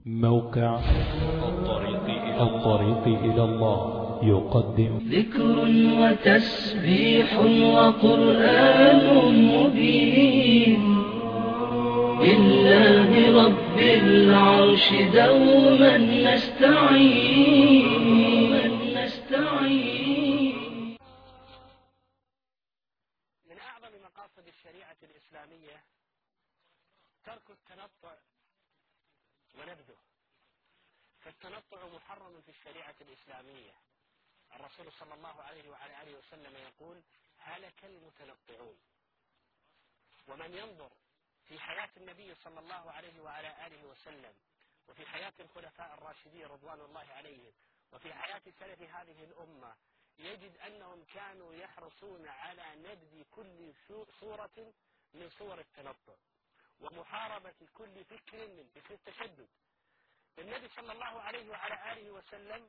موقع الطريق إلى الله يقدم ذكر وتسبيح وقرآن مبين لله رب العرش دوما نستعين. من أعظم مقاصد الشريعة الإسلامية ترك التنطع ونبذه، فالتنطع محرم في الشريعة الإسلامية. الرسول صلى الله عليه وعلى آله وسلم يقول: هلك المتنطعون. ومن ينظر في حياة النبي صلى الله عليه وعلى آله وسلم وفي حياة الخلفاء الراشدين رضوان الله عليهم وفي حياة سلف هذه الأمة يجد أنهم كانوا يحرصون على نبذ كل صورة من صور التنطع ومحاربة كل فكر من فكر التشدد. النبي صلى الله عليه وعلى آله وسلم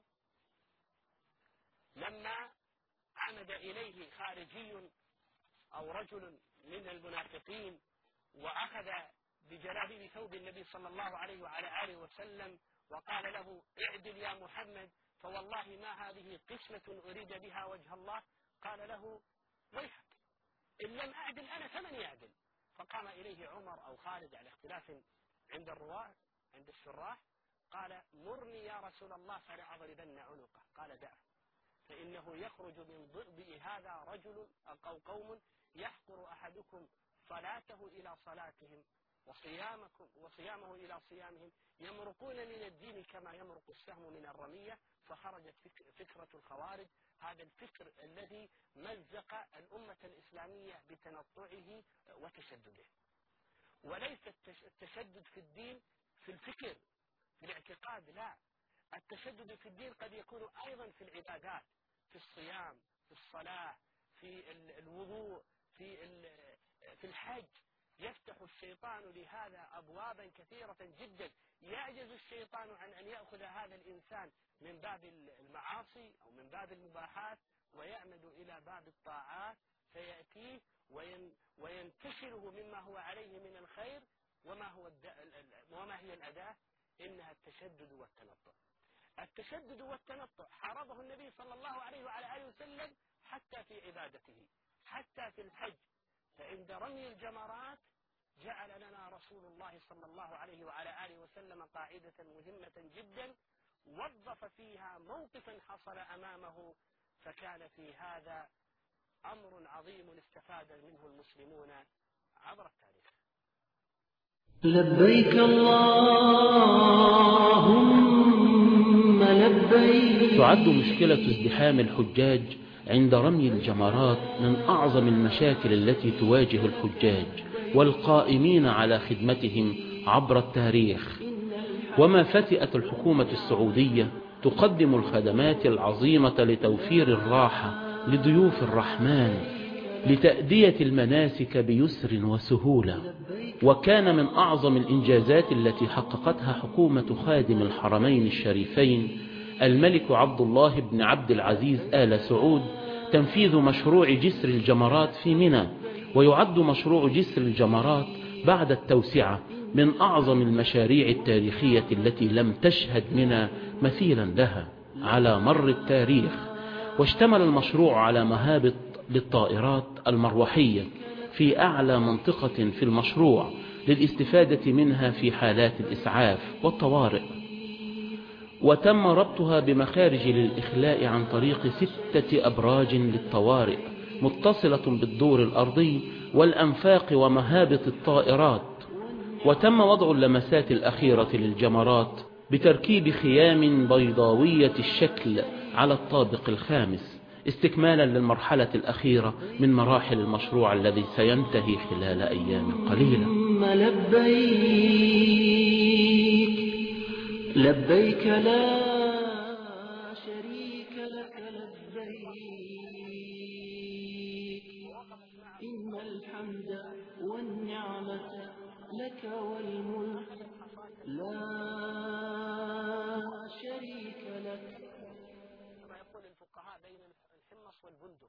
لما عمد إليه خارجي أو رجل من المنافقين وأخذ بجلابيب ثوب النبي صلى الله عليه وعلى آله وسلم وقال له: اعدل يا محمد، فوالله ما هذه قسمة أريد بها وجه الله. قال له: ويحك، إن لم أعدل أنا فمن يعدل؟ فقام إليه عمر أو خالد على اختلاف عند الرواة عند الشراح، قال: مرني يا رسول الله فلا أضربن عنقه. قال: دعه، فإنه يخرج من ضئضئ هذا رجل أو قوم يحقر أحدكم صلاته إلى صلاتهم وصيامه إلى صيامهم، يمرقون من الدين كما يمرق السهم من الرمية. فخرجت فكرة الخوارج، هذا الفكر الذي مزق الأمة الإسلامية بتنطعه وتشدده. وليس التشدد في الدين في الفكر في الاعتقاد، لا، التشدد في الدين قد يكون أيضا في العبادات، في الصيام، في الصلاة، في الوضوء، في الحج. يفتح الشيطان لهذا أبوابا كثيرة جدا، يعجز الشيطان عن أن يأخذ هذا الإنسان من باب المعاصي أو من باب المباحات ويعمد إلى باب الطاعات، فيأتيه وينتشله مما هو عليه من الخير. وما هي الأداة؟ إنها التشدد والتنطع. التشدد والتنطع حاربه النبي صلى الله عليه وعلى آله وسلم حتى في عبادته، حتى في الحج. فعند رمي الجمرات جعل لنا رسول الله صلى الله عليه وعلى آله وسلم قاعدة مهمة جدا وظف فيها موقفا حصل أمامه، فكان في هذا أمر عظيم استفاد منه المسلمون عبر التاريخ. لبيك اللهم لبيك. تعد مشكلة ازدحام الحجاج عند رمي الجمرات من أعظم المشاكل التي تواجه الحجاج والقائمين على خدمتهم عبر التاريخ. وما فتئت الحكومة السعودية تقدم الخدمات العظيمة لتوفير الراحة لضيوف الرحمن لتأدية المناسك بيسر وسهولة. وكان من أعظم الإنجازات التي حققتها حكومة خادم الحرمين الشريفين الملك عبد الله بن عبد العزيز آل سعود تنفيذ مشروع جسر الجمرات في منى. ويعد مشروع جسر الجمرات بعد التوسعة من أعظم المشاريع التاريخية التي لم تشهد منى مثيلا لها على مر التاريخ. واشتمل المشروع على مهابط للطائرات المروحية في أعلى منطقة في المشروع للاستفادة منها في حالات الإسعاف والطوارئ. وتم ربطها بمخارج للإخلاء عن طريق 6 أبراج للطوارئ متصلة بالدور الأرضي والأنفاق ومهابط الطائرات. وتم وضع اللمسات الأخيرة للجمرات بتركيب خيام بيضاوية الشكل على الطابق الخامس استكمالا للمرحلة الأخيرة من مراحل المشروع الذي سينتهي خلال أيام قليلة. لبيك لبيك لا شريك لك لبيك، إن الحمد والنعمة لك والملك لا شريك لك. كما يقول الفقهاء بين الحمص والبندق.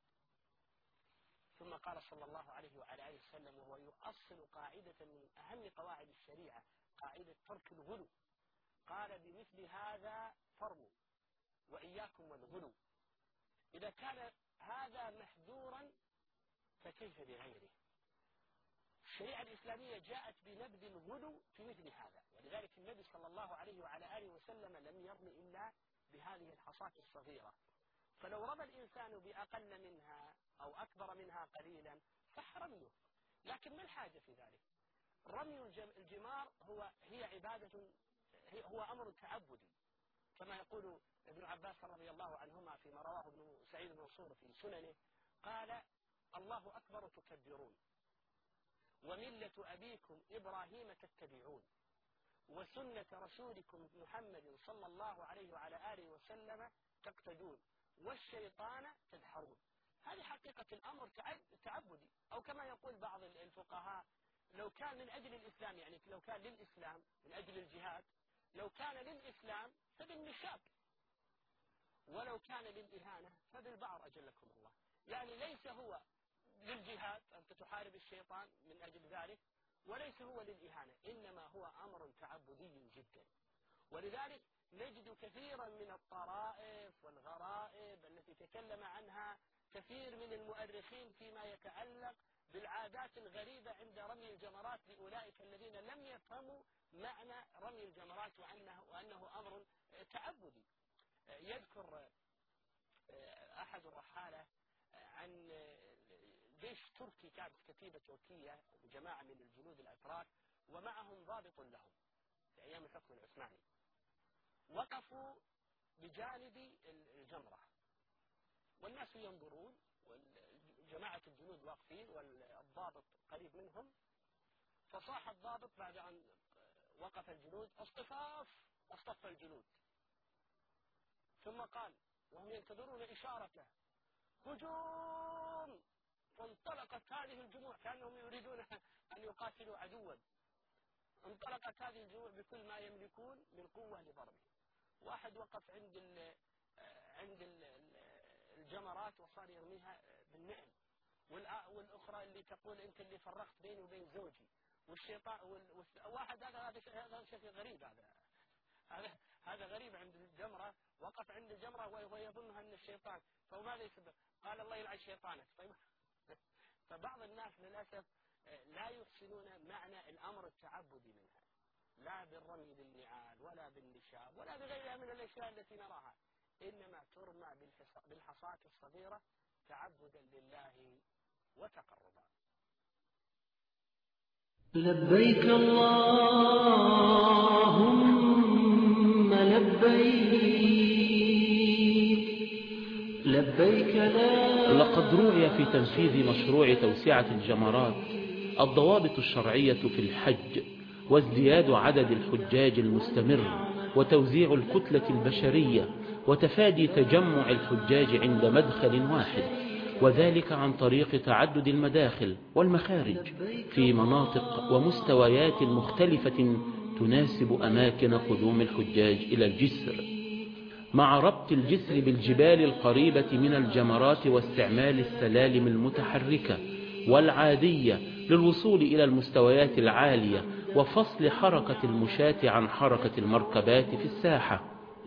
ثم قال صلى الله عليه وعلى آله وسلم وهو يؤصل قاعدة من أهم قواعد الشريعة، قاعدة ترك الغلو قال بمثل هذا فرموا وإياكم والغلو. إذا كان هذا محذورا فكيف بغيره؟ الشريعة الإسلامية جاءت بنبذ الغلو في مثل هذا، ولذلك النبي صلى الله عليه وعلى آله وسلم لم يرمي إلا بهذه الحصاة الصغيرة، فلو رمى الإنسان بأقل منها أو أكبر منها قليلا صح رميه، لكن ما الحاجة في ذلك؟ رمي الجمار هي عبادة، هو أمر تعبدي، كما يقول ابن عباس رضي الله عنهما فيما رواه ابن سعيد المنصور في سننه، قال الله أكبر تكبرون وملة أبيكم إبراهيم تتبعون وسنة رسولكم محمد صلى الله عليه وعلى آله وسلم تقتدون والشيطان تدحرون. هذه حقيقة الأمر تعبدي، أو كما يقول بعض الفقهاء لو كان من أجل الإسلام، يعني لو كان للإسلام من أجل الجهاد، لو كان للإسلام فبالنشاط، ولو كان للإهانة فبالبعر أجلكم الله. يعني ليس هو للجهاد أنت تحارب الشيطان من أجل ذلك، وليس هو للإهانة، إنما هو أمر تعبدي جدا. ولذلك نجد كثيرا من الطرائف والغرائب التي تكلم عنها كثير من المؤرخين فيما يتعلق بالعادات الغريبة عند رمي الجمرات لأولئك الذين لم يفهموا معنى رمي الجمرات وأنه أمر تعبدي. يذكر أحد الرحالة عن جيش تركي، كانت كتيبة تركية وجماعة من الجنود الأتراك ومعهم ضابط لهم في أيام الحكم العثماني، وقفوا بجانب الجمرة والناس ينظرون وجماعة الجنود واقفين والضابط قريب منهم، فصاح الضابط بعد أن وقف الجنود اصطف الجنود، ثم قال وهم ينتظرون إشارته هجوم، فانطلقت هذه الجموع كأنهم يريدون أن يقاتلوا عدوا، انطلقت هذه الجموع بكل ما يملكون من قوة لضربه. واحد وقف عند الجمرات وصار يرميها بالنعل، والأخرى اللي تقول أنت اللي فرقت بيني وبين زوجي، والشيطان واحد هذا شيء غريب، هذا غريب عند الجمرة، وقف عند الجمرة وهو يظنها أن الشيطان، فماذا يسبب؟ قال الله يلعن شيطانك. طيب فبعض الناس للأسف لا يحسنون معنى الأمر التعبدي منها، لا بالرمي بالنعال ولا بالنشاب ولا بغيرها من الأشياء التي نراها، إنما ترمى بالحصاة الصغيرة تعبدا لله وتقربا. لبيك اللهم لبيك لا. لقد روعي في تنفيذ مشروع توسعة الجمرات الضوابط الشرعية في الحج، وازدياد عدد الحجاج المستمر، وتوزيع الكتلة البشرية، وتفادي تجمع الحجاج عند مدخل واحد، وذلك عن طريق تعدد المداخل والمخارج في مناطق ومستويات مختلفة تناسب أماكن قدوم الحجاج إلى الجسر، مع ربط الجسر بالجبال القريبة من الجمرات واستعمال السلالم المتحركة والعادية للوصول إلى المستويات العالية، وفصل حركة المشاة عن حركة المركبات في الساحة،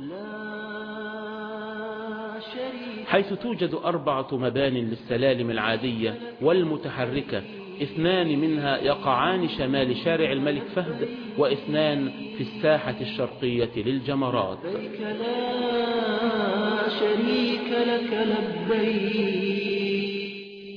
حيث توجد 4 مبان للسلالم العادية والمتحركة، 2 منها يقعان شمال شارع الملك فهد، و2 في الساحة الشرقية للجمرات. لبيك لا شريك لك لبيك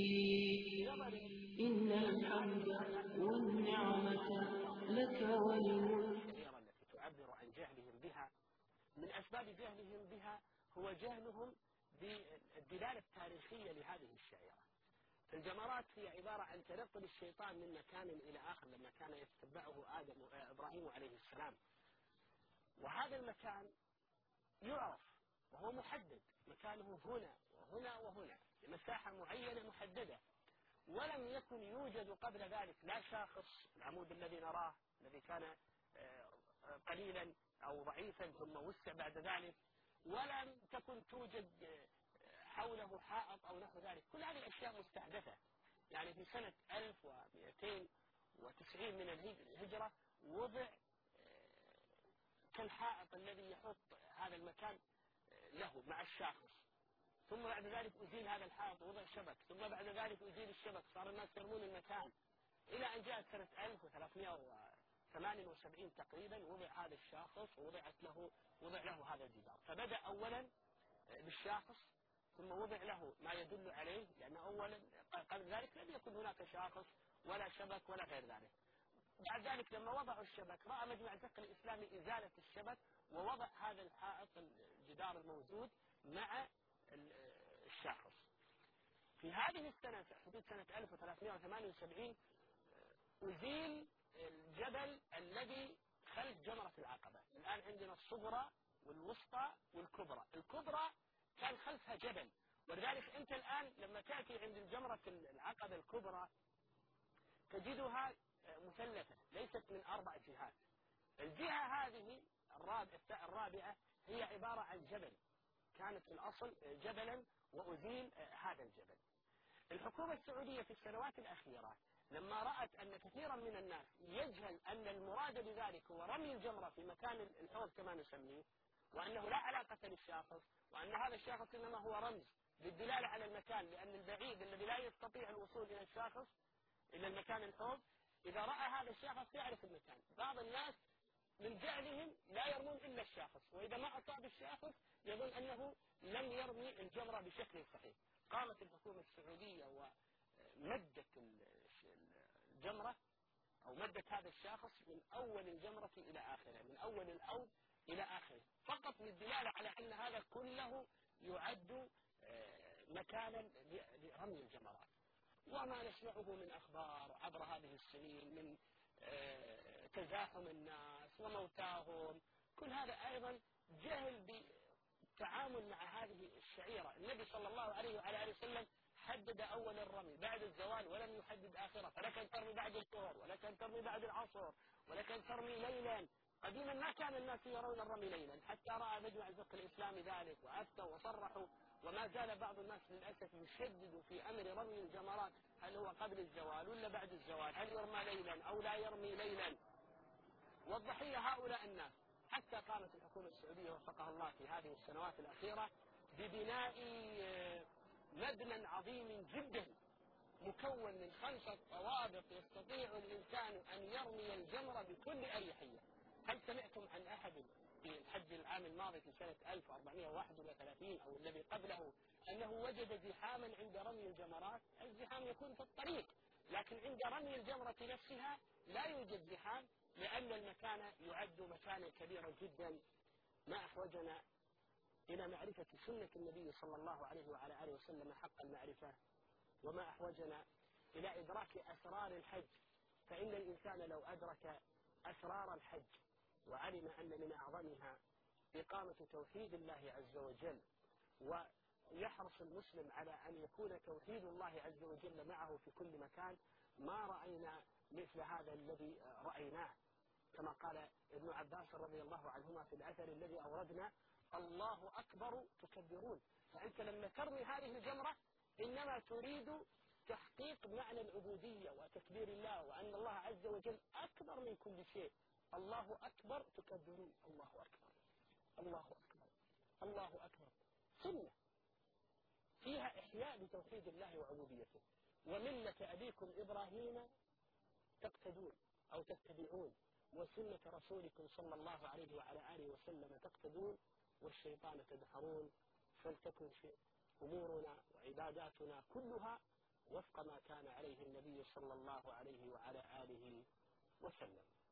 إن الحمد والنعمة لك والملك. التي تعبر عن جهلهم بها، من أسباب جهلهم بها هو جهلهم بالدلالة التاريخية لهذه الشعيرة. الجمرات هي عبارة عن تنقل الشيطان من مكان إلى آخر لما كان يتبعه إبراهيم عليه السلام، وهذا المكان يعرف وهو محدد، مكانه هنا وهنا وهنا مساحة معينة محددة، ولم يكن يوجد قبل ذلك لا شاخص العمود الذي نراه الذي كان قليلا أو ضعيفا ثم وسع بعد ذلك، ولم تكن توجد حوله حائط أو نحو ذلك. كل هذه الأشياء مستحدثة. يعني في سنة 1290 من الهجرة وضع الحائط الذي يحط هذا المكان له مع الشاخص، ثم بعد ذلك أزيل هذا الحائط ووضع شبك، ثم بعد ذلك أزيل الشبك، صار الناس يرمون المكان، إلى أن جاءت سنة 1378 تقريبا وضع هذا الشاخص ووضع له هذا الجدار. فبدأ أولا بالشاخص، ثم وضع له ما يدل عليه، لأن أولا قبل ذلك لم يكن هناك شاخص ولا شبك ولا غير ذلك. بعد ذلك لما وضعوا الشبك رأى مجمع الفقه الإسلامي إزالة الشبك ووضع هذا الحائط الجدار الموجود مع الشاخص. في هذه السنة في حدود سنة 1378 أزيل الجبل الذي خلف جمرة العقبة. الآن عندنا الصغرى والوسطى والكبرى. الكبرى كان خلفها جبل، ولذلك أنت الآن لما تأتي عند الجمرة العقبة الكبرى تجدها مثلثة ليست من 4 جهات. الجهة هذه الرابعة هي عبارة عن جبل، كانت في الأصل جبلا وأزيل هذا الجبل. الحكومة السعودية في السنوات الأخيرة لما رأت أن كثيرا من الناس يجهل أن المراد بذلك هو رمي الجمرة في مكان الحوض كما نسميه، وأنه لا علاقة للشاخص، وأن هذا الشاخص إنما هو رمز للدلالة على المكان، لأن البعيد الذي لا يستطيع الوصول إلى الشاخص إلى المكان الحوض إذا رأى هذا الشاخص يعرف المكان. بعض الناس من جهلهم لا يرمون إلا الشاخص، وإذا ما أصاب الشاخص يظن أنه لم يرمي الجمرة بشكل صحيح. قامت الحكومة السعودية ومدت الجمرة أو مدت هذا الشاخص من أول الجمرة إلى آخرها، من أول الأوض إلى آخره، فقط للدلالة على أن هذا كله يعد مكانا لرمي الجمرات. وما نسمعه من أخبار عبر هذه السنين من تزاحم الناس وموتاهم، كل هذا أيضا جهل بالتعامل مع هذه الشعيرة. النبي صلى الله عليه وعلى آله وسلم حدد أول الرمي بعد الزوال ولم يحدد آخره، فلك أن ترمي بعد الظهر، ولك أن ترمي بعد العصر، ولك أن ترمي ليلا. قديما ما كان الناس يرون الرمي ليلا، حتى رأى مجمع الفقه الإسلامي ذلك وأفتوا وصرحوا، وما زال بعض الناس للأسف يشدد في أمر رمي الجمرات، هل هو قبل الزوال ولا بعد الزوال، هل يرمى ليلا أو لا يرمي ليلا. والضحية هؤلاء الناس. حتى قامت الحكومة السعودية وفقها الله في هذه السنوات الأخيرة ببناء مبنى عظيم جدا مكون من 5 طوابق يستطيع الإنسان أن يرمي الجمرة بكل أريحية. هل سمعتم عن أحد في الحج العام الماضي في سنة 1431 أو الذي قبله أنه وجد زحاما عند رمي الجمرات؟ الزحام يكون في الطريق، لكن عند رمي الجمرة نفسها لا يوجد زحام، لأن المكان يعد مكانا كبيرا جدا. ما أحوجنا إلى معرفة سنة النبي صلى الله عليه وعلى آله وسلم حق المعرفة، وما أحوجنا إلى إدراك أسرار الحج. فإن الإنسان لو أدرك أسرار الحج وعلم أن من أعظمها إقامة توحيد الله عز وجل، ويحرص المسلم على أن يكون توحيد الله عز وجل معه في كل مكان، ما رأينا مثل هذا الذي رأيناه. كما قال ابن عباس رضي الله عنهما في الأثر الذي أوردنا: الله أكبر تكبرون. فأنت لما ترمي هذه الجمرة إنما تريد تحقيق معنى العبودية وتكبير الله، وأن الله عز وجل أكبر من كل شيء. الله أكبر تكبرون، الله أكبر، الله أكبر، الله أكبر. سنة فيها إحياء لتوحيد الله وعبوديته. وملة أبيكم إبراهيم تقتدون أو تتبعون، وسنة رسولكم صلى الله عليه وعلى آله وسلم تقتدون، والشيطان تدحرون. فلتكن أمورنا وعباداتنا كلها وفق ما كان عليه النبي صلى الله عليه وعلى آله وسلم.